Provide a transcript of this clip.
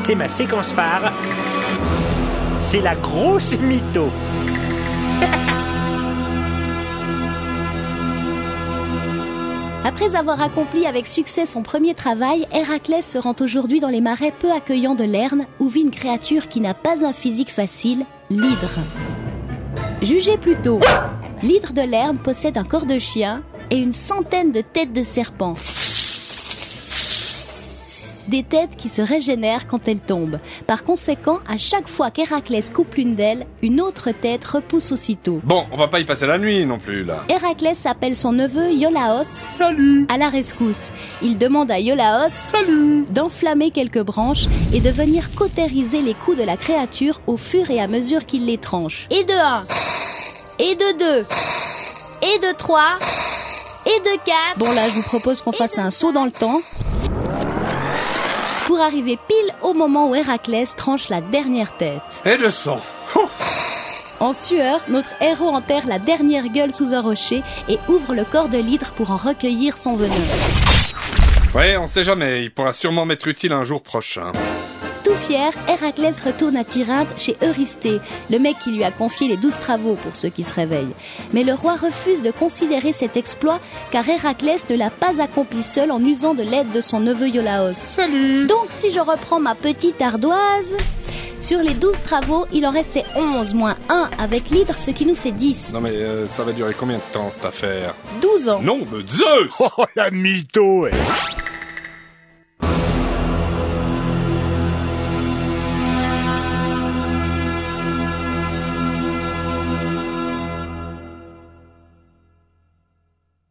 C'est ma séquence phare. C'est la grosse mytho. Après avoir accompli avec succès son premier travail, Héraclès se rend aujourd'hui dans les marais peu accueillants de Lerne, où vit une créature qui n'a pas un physique facile, l'hydre. Jugez plutôt, l'hydre de Lerne possède un corps de chien et une centaine de têtes de serpent. Des têtes qui se régénèrent quand elles tombent. Par conséquent, à chaque fois qu'Héraclès coupe l'une d'elles, une autre tête repousse aussitôt. Bon, on va pas y passer la nuit non plus, là. Héraclès appelle son neveu Iolaos à la rescousse. Il demande à Iolaos d'enflammer quelques branches et de venir cautériser les coups de la créature au fur et à mesure qu'il les tranche. Et de 1, et de 2, et de 3, et de 4. Bon là, je vous propose qu'on fasse un saut dans le temps pour arriver pile au moment où Héraclès tranche la dernière tête. Et de sang. En sueur, notre héros enterre la dernière gueule sous un rocher et ouvre le corps de l'hydre pour en recueillir son venin. Ouais, on sait jamais, il pourra sûrement m'être utile un jour prochain. Tout fier, Héraclès retourne à Tirynthe chez Eurysthée, le mec qui lui a confié les 12 travaux pour ceux qui se réveillent. Mais le roi refuse de considérer cet exploit car Héraclès ne l'a pas accompli seul en usant de l'aide de son neveu Iolaos. Salut. Donc si je reprends ma petite ardoise, sur les 12 travaux, il en restait 11 moins 1 avec l'hydre, ce qui nous fait 10. Non mais ça va durer combien de temps cette affaire? 12 ans. Non, de Zeus. Oh, la mytho,